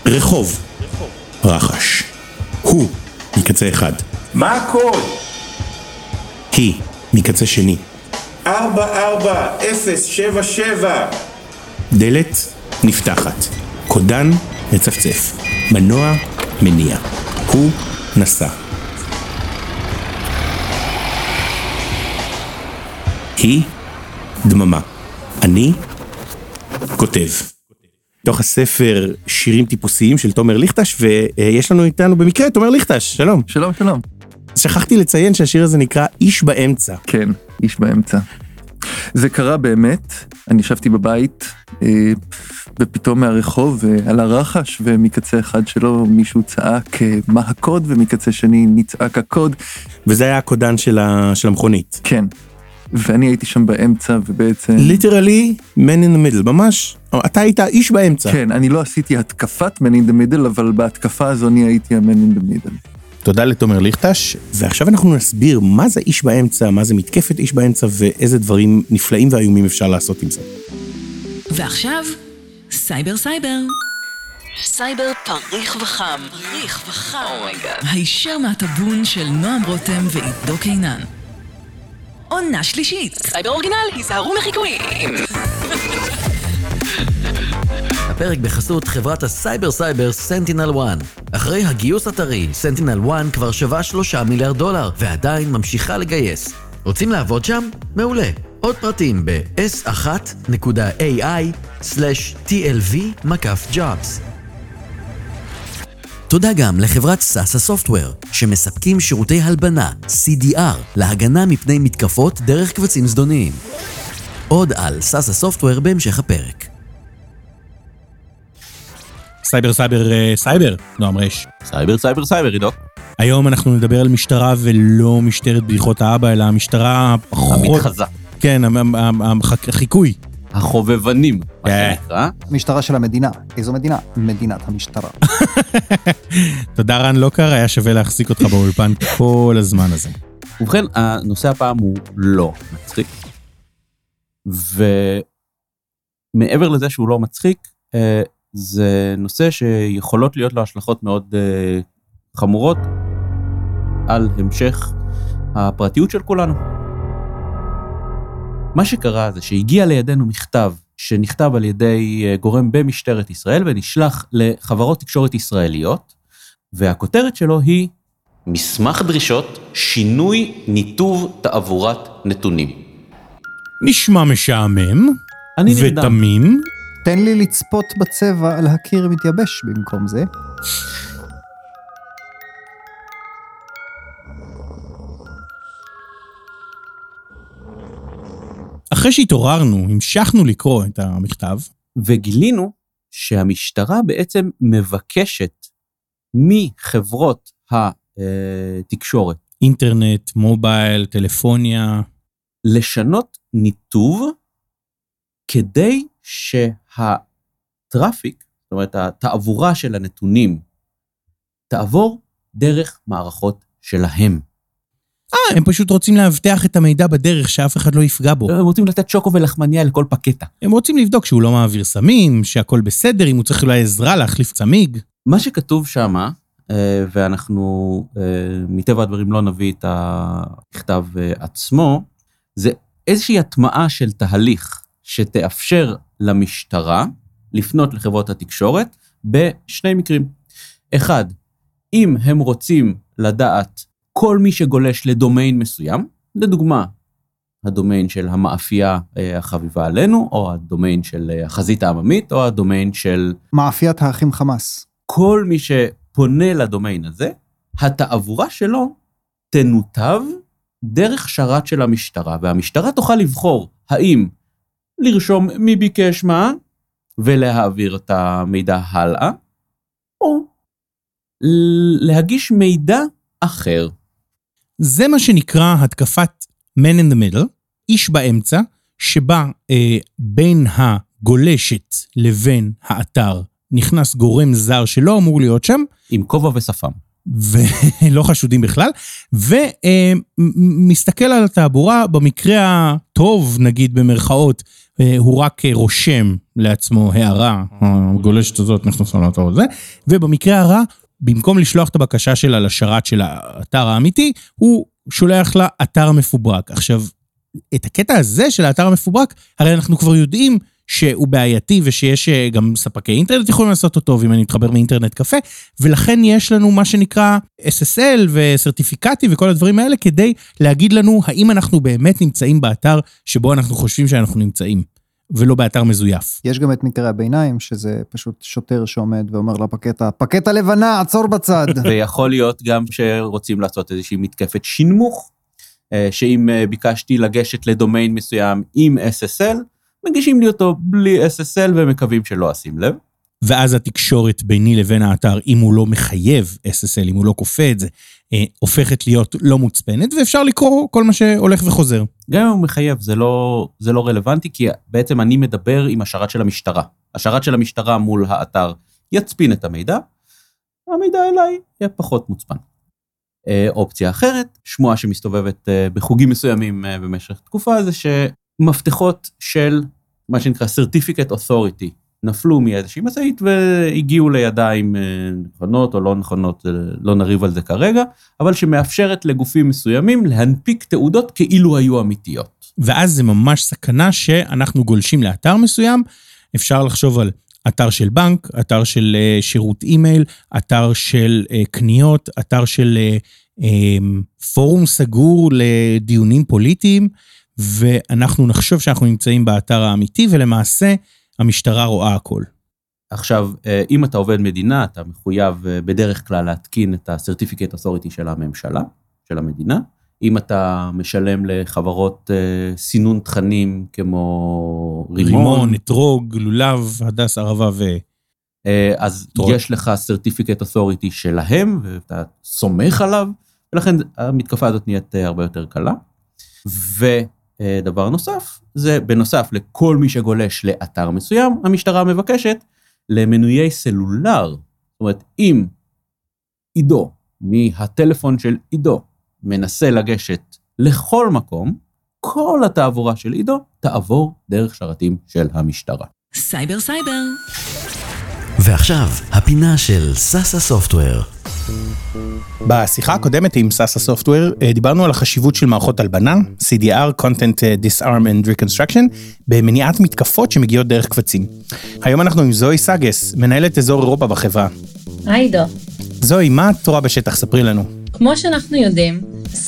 רחוב. רחש. הוא מקצה אחד. מה הקוד? היא מקצה שני. 44077. דלת נפתחת. קודן מצפצף. מנוע מניע. הוא נסע. היא דממה. אני כותב. תוך הספר שירים טיפוסיים של תומר ליכטש, ויש לנו איתנו במקרה תומר ליכטש. שלום. שלום, שלום. שכחתי לציין שהשיר הזה נקרא איש באמצע. כן, איש באמצע. זה קרה באמת, אני ישבתי בבית, ופתאום מהרחוב על הרחש, ומקצה אחד שלו מישהו צעק מה הקוד, ומקצה שני נצעק הקוד. וזה היה הקודן של המכונית. כן, ואני הייתי שם באמצע, ובעצם... ליטרלי, man in the middle, ממש. אתה היית איש באמצע. כן, אני לא עשיתי התקפת man in the middle, אבל בהתקפה הזו אני הייתי ה-man in the middle. תודה לתומר ליכטש, ועכשיו אנחנו נסביר מה זה איש באמצע, מה זה מתקפת איש באמצע, ואיזה דברים נפלאים ואיומים אפשר לעשות עם זה. ועכשיו, סייבר סייבר. סייבר פריך וחם. פריך וחם. הישר מהטבון של נועם רותם ועידו קינן. עונה שלישית. סייבר אורגינל, היזהרו מחיקויים. הפרק בחסות חברת הסייבר סנטינל 1. אחרי הגיוס הטרי, סנטינל 1 כבר שווה $3 מיליארד, ועדיין ממשיכה לגייס. רוצים לעבוד שם? מעולה. עוד פרטים s1.ai/tlv-jobs. תודה גם לחברת סאסה סופטוור, שמספקים שירותי הלבנה, CDR, להגנה מפני מתקפות דרך קבצים זדוניים. עוד על סאסה סופטוור בהמשך הפרק. סייבר, נועם רש. סייבר, עידו. היום אנחנו נדבר על משטרה ולא משטרת בדיחות האבא, אלא המשטרה פחות... המתחזה. כן, החיקוי. החובבנים, מה שנקרא. משטרה של המדינה. איזו מדינה? מדינת המשטרה. תודה רן לוקר, היה שווה להחזיק אותך באולפן כל הזמן הזה. ובכן, הנושא הפעם הוא לא מצחיק. ומעבר לזה שהוא לא מצחיק, זה נושא שיכולות להיות לו השלכות מאוד חמורות על המשך הפרטיות של כולנו. מה שקרה זה שהגיע לידינו מכתב שנכתב על ידי גורם במשטרת ישראל ונשלח לחברות תקשורת ישראליות, והכותרת שלו היא מסמך דרישות שינוי ניתוב תעבורת נתונים. נשמע משעמם ותמים. תן לי לצפות בצבע על הקיר מתייבש במקום זה. אחרי שהתעוררנו, המשכנו לקרוא את המכתב. וגילינו שהמשטרה בעצם מבקשת מחברות התקשורת. אינטרנט, מובייל, טלפוניה. לשנות ניתוב כדי שהטראפיק, זאת אומרת, התעבורה של הנתונים, תעבור דרך מערכות שלהם. הם פשוט רוצים להבטח את המידע בדרך שאף אחד לא יפגע בו. הם רוצים לתת שוקו ולחמניה לכל פקטה. הם רוצים לבדוק שהוא לא מעביר סמים, שהכל בסדר, אם הוא צריך אולי עזרה להחליף צמיג. מה שכתוב שמה, ואנחנו מטבע הדברים לא נביא את המכתב עצמו, זה איזושהי הטמעה של תהליך שתאפשר למשטרה לפנות לחברות התקשורת בשני מקרים. אחד, אם הם רוצים לדעת כל מי שגולש לדומיין מסוים, לדוגמה, הדומיין של המאפייה החביבה עלינו, או הדומיין של החזית העממית, או הדומיין של... מאפיית האחים חמאס. כל מי שפונה לדומיין הזה, התעבורה שלו תנותב דרך שרת של המשטרה, והמשטרה תוכל לבחור האם לרשום מי ביקש מה, ולהעביר את המידע הלאה, או להגיש מידע אחר. זה מה שנקרא התקפת man in the middle, איש באמצע, שבה בין הגולשת לבין האתר נכנס גורם זר שלא אמור להיות שם. עם כובע ושפם. ולא חשודים בכלל, ומסתכל על התעבורה במקרה הטוב, נגיד במרכאות, הוא רק רושם לעצמו הערה, הגולשת הזאת נכנסה לאתר הזה, ובמקרה הרע, במקום לשלוח את הבקשה שלה לשרת של האתר האמיתי, הוא שולח לה אתר מפוברק. עכשיו, את הקטע הזה של האתר המפוברק, הרי אנחנו כבר יודעים שהוא בעייתי, ושיש גם ספקי אינטרנט יכולים לעשות אותו, ואם אני מתחבר מאינטרנט קפה, ולכן יש לנו מה שנקרא SSL וסרטיפיקטי וכל הדברים האלה, כדי להגיד לנו האם אנחנו באמת נמצאים באתר שבו אנחנו חושבים שאנחנו נמצאים, ולא באתר מזויף. יש גם את מקרה הביניים, שזה פשוט שוטר שעומד ואומר לפקט הלבנה, עצור בצד. ויכול להיות גם שרוצים לעשות איזושהי מתקפת שינמוך, שאם ביקשתי לגשת לדומיין מסוים עם SSL, מגישים לי אותו בלי SSL ומקווים שלא אשים לב. ואז התקשורת ביני לבין האתר, אם הוא לא מחייב SSL, אם הוא לא כופה את זה, הופכת להיות לא מוצפנת, ואפשר לקרוא כל מה שהולך וחוזר. גם אם הוא מחייב, זה לא רלוונטי, כי בעצם אני מדבר עם השרת של המשטרה. השרת של המשטרה מול האתר יצפין את המידע, המידע אליי יהיה פחות מוצפן. אופציה אחרת, שמועה שמסתובבת בחוגים מסוימים במשך תקופה, זה שמפתחות של מה שנקרא Certificate Authority, נפלו מאיזושהי משאית והגיעו לידיים נכונות או לא נכונות, לא נריב על זה כרגע, אבל שמאפשרת לגופים מסוימים להנפיק תעודות כאילו היו אמיתיות. ואז זה ממש סכנה שאנחנו גולשים לאתר מסוים, אפשר לחשוב על אתר של בנק, אתר של שירות אימייל, אתר של קניות, אתר של פורום סגור לדיונים פוליטיים, ואנחנו נחשוב שאנחנו נמצאים באתר האמיתי, ולמעשה המשטרה רואה הכל. עכשיו, אם אתה עובד מדינה, אתה מחויב בדרך כלל להתקין את ה-Certificate Authority של הממשלה, של המדינה. אם אתה משלם לחברות סינון תכנים כמו רימון, אתרוג, לולב, הדס, ערבה אז יש לך Certificate Authority שלהם, ואתה סומך עליו, ולכן המתקפה הזאת נהיית הרבה יותר קלה. ודבר נוסף, זה בנוסף לכל מי שגולש לאתר מסוים, המשטרה מבקשת למנויי סלולר. זאת אומרת, אם עידו, מהטלפון של עידו, מנסה לגשת לכל מקום, כל התעבורה של עידו תעבור דרך שרתים של המשטרה. סייבר סייבר. ועכשיו, הפינה של סאסה סופטוור. בשיחה הקודמת עם סאסה סופטוור, דיברנו על החשיבות של מערכות הלבנה, CDR, Content Disarm and Reconstruction, במניעת מתקפות שמגיעות דרך קבצים. היום אנחנו עם זוהי סגס, מנהלת אזור אירופה בחברה. היי דו. זוהי, מה את רואה בשטח? ספרי לנו. כמו שאנחנו יודעים,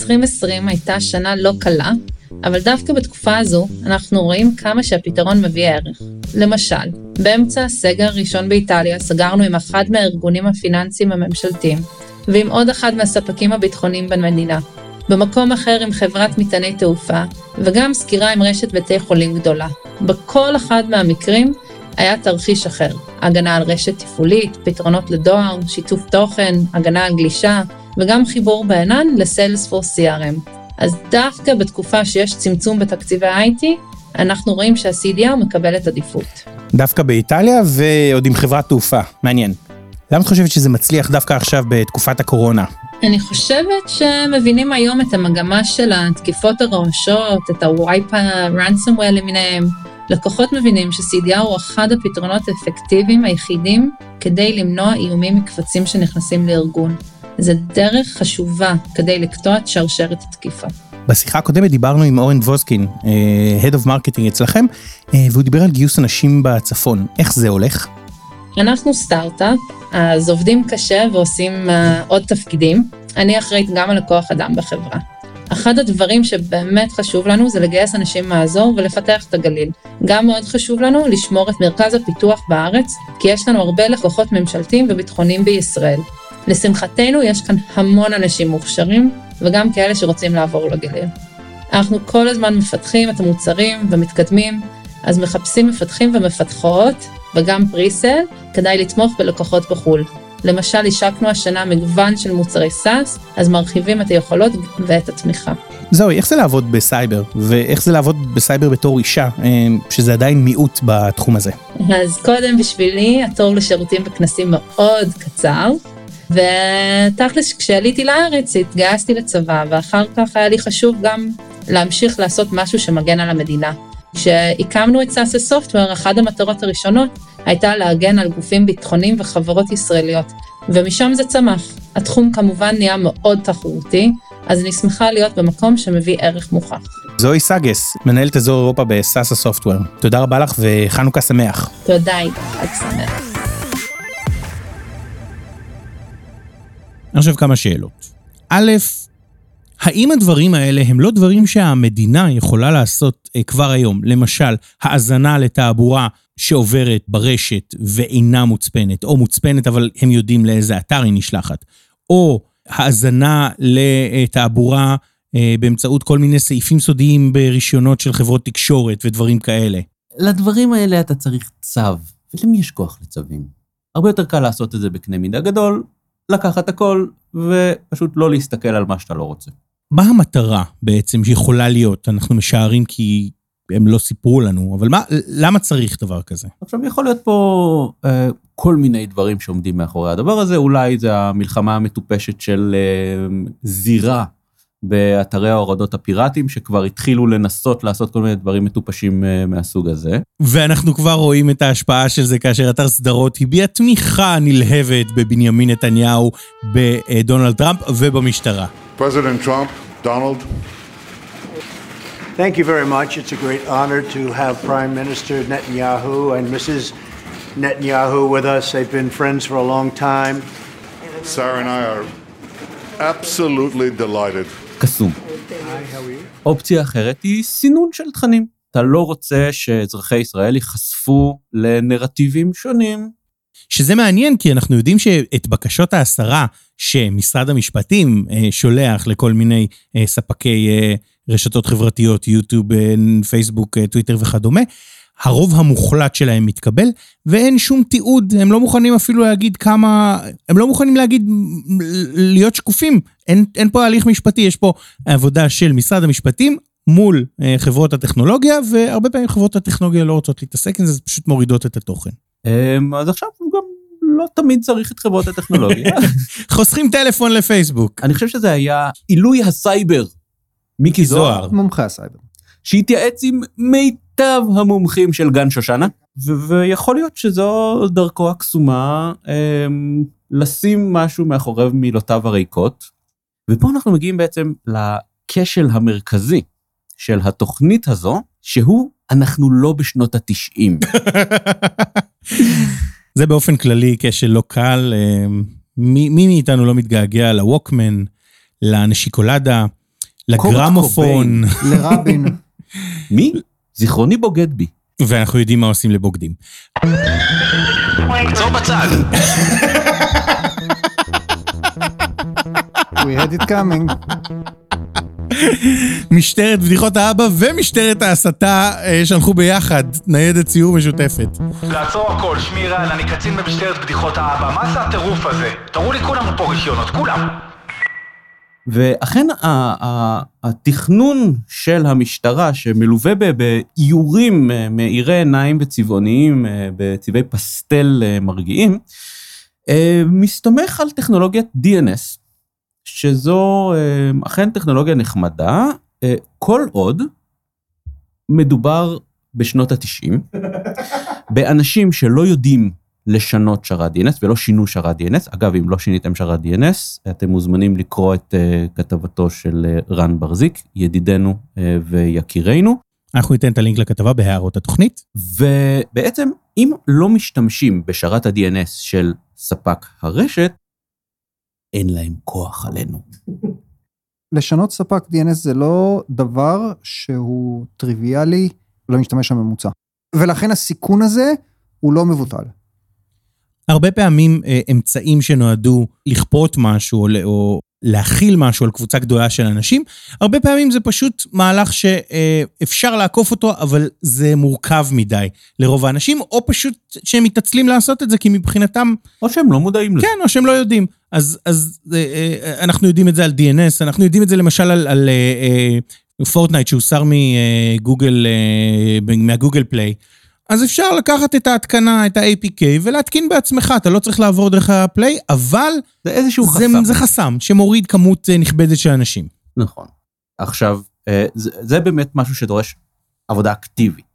2020 הייתה שנה לא קלה, אבל דווקא בתקופה הזו אנחנו רואים כמה שהפתרון מביא ערך. למשל, באמצע הסגר הראשון באיטליה סגרנו עם אחד מהארגונים הפיננסיים הממשלתיים, ועם עוד אחד מהספקים הביטחוניים במדינה. במקום אחר עם חברת מטעני תעופה, וגם סקירה עם רשת בתי חולים גדולה. בכל אחד מהמקרים היה תרחיש אחר. הגנה על רשת תפעולית, פתרונות לדואר, שיתוף תוכן, הגנה על גלישה, וגם חיבור בענן לסיילספורס CRM. אז דווקא בתקופה שיש צמצום בתקציבי IT, אנחנו רואים שה-CDR מקבל את עדיפות. דווקא באיטליה ועוד עם חברת תעופה. מעניין. למה את חושבת שזה מצליח דווקא עכשיו בתקופת הקורונה? אני חושבת שמבינים היום את המגמה של התקיפות הרעשות, את ה-wipe ransomware למיניהם. לקוחות מבינים ש-CDR הוא אחד הפתרונות האפקטיביים היחידים כדי למנוע איומים מקבצים שנכנסים לארגון. זה דרך חשובה כדי לקטוע את שרשרת התקיפה. בשיחה הקודמת דיברנו עם אורן ווזקין, Head of Marketing אצלכם, והוא דיבר על גיוס אנשים בצפון. איך זה הולך? אנחנו סטארט-אפ, אז עובדים קשה ועושים עוד תפקידים. אני אחראית גם על הכוח אדם בחברה. אחד הדברים שבאמת חשוב לנו זה לגייס אנשים מהאזור ולפתח את הגליל. גם מאוד חשוב לנו לשמור את מרכז הפיתוח בארץ, כי יש לנו הרבה לקוחות ממשלתיים וביטחוניים בישראל. לשמחתנו יש כאן המון אנשים מוכשרים, וגם כאלה שרוצים לעבור לגליל. אנחנו כל הזמן מפתחים את המוצרים ומתקדמים, אז מחפשים מפתחים ומפתחות, וגם פריסל, כדאי לתמוך בלקוחות בחול. למשל, השקנו השנה מגוון של מוצרי סאס, אז מרחיבים את היכולות ואת התמיכה. זוהי, איך זה לעבוד בסייבר? ואיך זה לעבוד בסייבר בתור אישה, שזה עדיין מיעוט בתחום הזה? אז קודם בשבילי, התור לשירותים בכנסים מאוד קצר, ותכלס כשעליתי לארץ התגייסתי לצבא, ואחר כך היה לי חשוב גם להמשיך לעשות משהו שמגן על המדינה. כשהקמנו את סאסה סופטוור, אחת המטרות הראשונות הייתה להגן על גופים ביטחוניים וחברות ישראליות, ומשם זה צמח. התחום כמובן נהיה מאוד תחרותי, אז אני שמחה להיות במקום שמביא ערך מוכח. זוהי סגס, מנהלת אזור אירופה בסאסה סופטוור. תודה רבה לך וחנוכה שמח. תודה, חג שמח. עכשיו כמה שאלות. א', האם הדברים האלה הם לא דברים שהמדינה יכולה לעשות כבר היום? למשל, האזנה לתעבורה שעוברת ברשת ואינה מוצפנת, או מוצפנת אבל הם יודעים לאיזה אתר היא נשלחת, או האזנה לתעבורה באמצעות כל מיני סעיפים סודיים ברישיונות של חברות תקשורת ודברים כאלה. לדברים האלה אתה צריך צו, ולמי יש כוח לצווים? הרבה יותר קל לעשות את זה בקנה מידה גדול, לקחת הכל ופשוט לא להסתכל על מה שאתה לא רוצה. מה המטרה בעצם שיכולה להיות? אנחנו משערים כי הם לא סיפרו לנו, אבל למה צריך דבר כזה? עכשיו יכול להיות פה כל מיני דברים שעומדים מאחורי הדבר הזה, אולי זה המלחמה המטופשת של זירה באתרי ההורדות הפיראטיים, שכבר התחילו לנסות לעשות כל מיני דברים מטופשים מהסוג הזה. ואנחנו כבר רואים את ההשפעה של זה, כאשר אתר סדרות הביע תמיכה נלהבת בבנימין נתניהו, בדונלד טראמפ ובמשטרה. President Trump, Donald. Thank you very much. It's a great honor to have Prime Minister Netanyahu and Mrs. Netanyahu with us. They've been friends for a long time. Sarah and I are absolutely delighted. קסום. אופציה אחרת היא סינון של תכנים. אתה לא רוצה שאזרחי ישראל ייחשפו לנרטיבים שונים. שזה מעניין, כי אנחנו יודעים שאת בקשות ההסרה שמשרד המשפטים שולח לכל מיני ספקי רשתות חברתיות, יוטיוב, פייסבוק, טוויטר וכדומה, הרוב המוחלט שלהם מתקבל, ואין שום תיעוד, הם לא מוכנים אפילו להגיד כמה, הם לא מוכנים להגיד, להיות שקופים, אין פה הליך משפטי, יש פה עבודה של משרד המשפטים, מול חברות הטכנולוגיה, והרבה פעמים חברות הטכנולוגיה לא רוצות להתעסק עם זה, זה פשוט מורידות את התוכן. אז עכשיו גם לא תמיד צריך את חברות הטכנולוגיה. חוסכים טלפון לפייסבוק. אני חושב שזה היה עילוי הסייבר, מיקי זוהר. מומחה הסייבר. שהתייעץ עם מיטב המומחים של גן שושנה, ויכול להיות שזו דרכו הקסומה, לשים משהו מאחורי מילותיו הריקות, ופה אנחנו מגיעים בעצם לכשל המרכזי של התוכנית הזו, שהוא אנחנו לא בשנות ה-90. זה באופן כללי כשל לא קל, מי מאיתנו לא מתגעגע לווקמן, לנשיקולדה, לגרמופון. לרבין. מי? זיכרוני בוגד בי. ואנחנו יודעים מה עושים לבוגדים. עצור בצד. We had it coming. משטרת בדיחות האבא ומשטרת ההסתה שלחו ביחד, ניידת ציור משותפת. לעצור הכל, שמירה, אני קצין במשטרת בדיחות האבא, מה זה הטירוף הזה? תראו לי כולם פה רישיונות, כולם. ואכן התכנון של המשטרה שמלווה באיורים מאירי עיניים וצבעוניים, בצבעי פסטל מרגיעים, מסתמך על טכנולוגיית DNS, שזו אכן טכנולוגיה נחמדה, כל עוד מדובר בשנות ה-90, באנשים שלא יודעים לשנות שרת DNS, ולא שינו שרת DNS. אגב, אם לא שיניתם שרת DNS, אתם מוזמנים לקרוא את כתבתו של רן ברזיק, ידידנו ויקירנו. אנחנו ניתן את הלינק לכתבה בהערות התוכנית. ובעצם, אם לא משתמשים בשרת ה-DNS של ספק הרשת, אין להם כוח עלינו. לשנות ספק DNS זה לא דבר שהוא טריוויאלי למשתמש הממוצע. ולכן הסיכון הזה הוא לא מבוטל. הרבה פעמים אמצעים שנועדו לכפות משהו או להכיל משהו על קבוצה גדולה של אנשים, הרבה פעמים זה פשוט מהלך שאפשר לעקוף אותו, אבל זה מורכב מדי לרוב האנשים, או פשוט שהם מתעצלים לעשות את זה, כי מבחינתם... או שהם לא מודעים לזה. כן, או שהם לא יודעים. אז אנחנו יודעים את זה על DNS, אנחנו יודעים את זה למשל על פורטנייט, שהוסר מהגוגל פליי, אז אפשר לקחת את ההתקנה, את ה-APK, ולהתקין בעצמך, אתה לא צריך לעבור דרך הפליי, אבל זה איזשהו חסם. זה חסם שמוריד כמות נכבדת של אנשים. נכון. עכשיו, זה באמת משהו שדורש עבודה אקטיבית.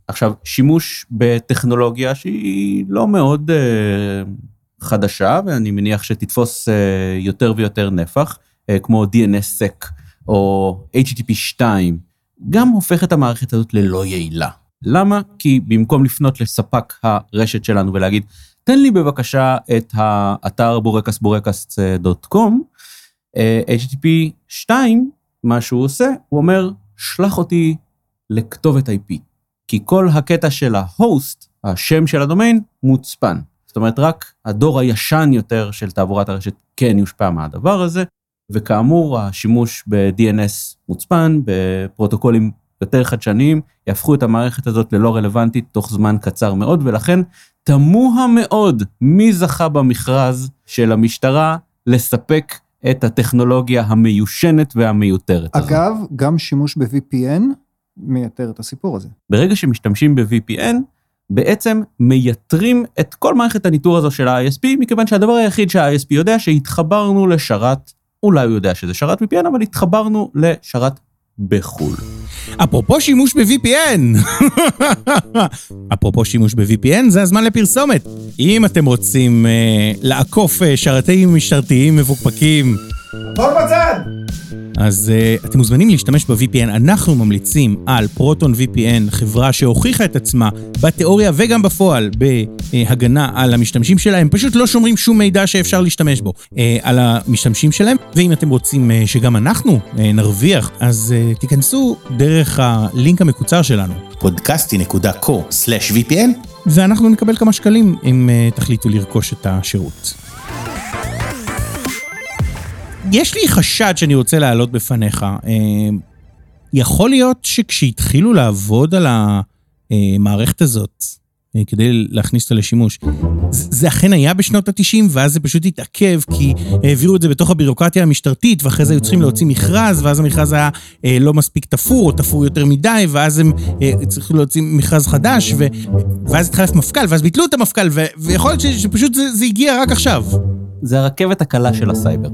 עכשיו, שימוש בטכנולוגיה שהיא לא מאוד חדשה, ואני מניח שתתפוס יותר ויותר נפח, כמו DNSSEC או HTTP 2, גם הופך את המערכת הזאת ללא יעילה. למה? כי במקום לפנות לספק הרשת שלנו ולהגיד, תן לי בבקשה את האתר burekast.com, HTTP 2, מה שהוא עושה, הוא אומר, שלח אותי לכתובת IP. כי כל הקטע של ההוסט, השם של הדומיין, מוצפן. זאת אומרת, רק הדור הישן יותר של תעבורת הרשת כן יושפע מהדבר הזה, וכאמור, השימוש ב-DNS מוצפן, בפרוטוקולים יותר חדשניים, יהפכו את המערכת הזאת ללא רלוונטית תוך זמן קצר מאוד, ולכן תמוה מאוד מי זכה במכרז של המשטרה לספק את הטכנולוגיה המיושנת והמיותרת הזאת. אגב, גם שימוש ב-VPN מייתר את הסיפור הזה. ברגע שמשתמשים ב-VPN, בעצם מייתרים את כל מערכת הניטור הזו של ה-ISP, מכיוון שהדבר היחיד שה-ISP יודע שהתחברנו לשרת, אולי הוא יודע שזה שרת VPN, אבל התחברנו לשרת בחול. אפרופו שימוש ב-VPN, אפרופו שימוש ב-VPN, זה הזמן לפרסומת. אם אתם רוצים לעקוף שרתים משטרתיים מפוקפקים, כל בצד! אז אתם מוזמנים להשתמש ב-VPN. אנחנו ממליצים על פרוטון VPN, חברה שהוכיחה את עצמה בתיאוריה וגם בפועל בהגנה על המשתמשים שלהם. הם פשוט לא שומרים שום מידע שאפשר להשתמש בו על המשתמשים שלהם. ואם אתם רוצים שגם אנחנו נרוויח, אז תיכנסו דרך הלינק המקוצר שלנו, podcasty.co/VPN, ואנחנו נקבל כמה שקלים אם תחליטו לרכוש את השירות. יש לי חשד שאני רוצה להעלות בפניך. יכול להיות שכשהתחילו לעבוד על המערכת הזאת, כדי להכניס אותה לשימוש, זה אכן היה בשנות ה-90, ואז זה פשוט התעכב, כי העבירו את זה בתוך הבירוקרטיה המשטרתית, ואחרי זה היו צריכים להוציא מכרז, ואז המכרז היה לא מספיק תפור, או תפור יותר מדי, ואז הם צריכים להוציא מכרז חדש, ואז התחלף מפכ"ל, ואז ביטלו את המפכ"ל, ויכול להיות שפשוט זה הגיע רק עכשיו. זה הרכבת הקלה של הסייבר.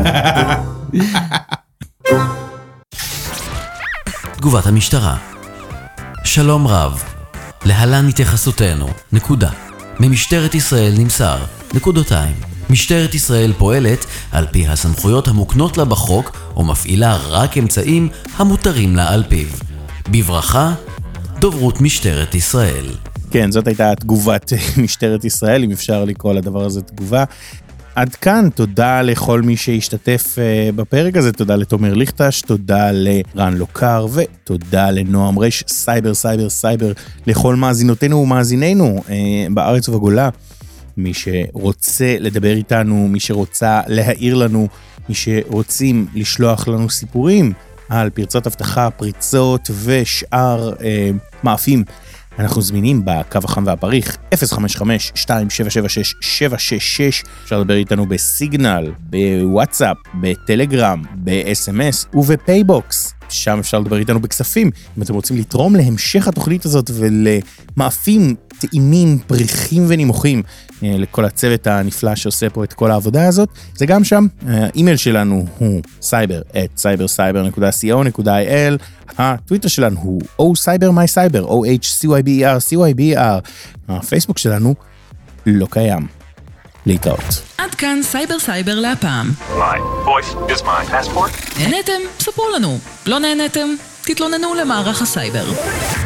תגובת המשטרה. שלום רב. להלן התייחסותנו. ממשטרת ישראל נמסר. משטרת ישראל פועלת על פי הסמכויות המוקנות לה בחוק ומפעילה רק אמצעים המותרים לה על פיו. בברכה, דוברות משטרת ישראל. כן, זאת הייתה תגובת משטרת ישראל, אם אפשר לקרוא לדבר הזה תגובה. עד כאן, תודה לכל מי שהשתתף בפרק הזה, תודה לתומר ליכטש, תודה לרן לוקר, ותודה לנועם רש, סייבר, לכל מאזינותינו ומאזיננו בארץ ובגולה. מי שרוצה לדבר איתנו, מי שרוצה להעיר לנו, מי שרוצים לשלוח לנו סיפורים על פרצות הבטחה, פריצות ושאר מאפים, אנחנו זמינים בקו החם והפריך 055-2776-766, אפשר לדבר איתנו בסיגנל, בוואטסאפ, בטלגרם, ב-SMS ובפייבוקס, שם אפשר לדבר איתנו בכספים. אם אתם רוצים לתרום להמשך התוכנית הזאת ולמאפים טעימים, פריחים ונימוכים לכל הצוות הנפלא שעושה פה את כל העבודה הזאת, זה גם שם. האימייל שלנו הוא cyber@cyber.co.il, הטוויטר שלנו הוא OCyberMyCyber, OHCYBER. הפייסבוק שלנו לא קיים. להתראות. עד כאן סייבר להפעם. My voice is my passport. נהנתם? ספרו לנו. לא נהנתם? תתלוננו למערך הסייבר.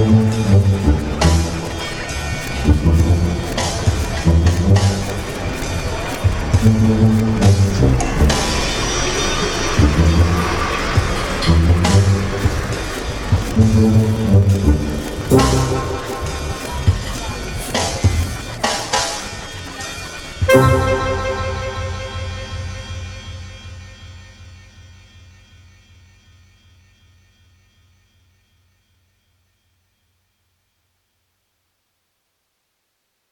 Thank you.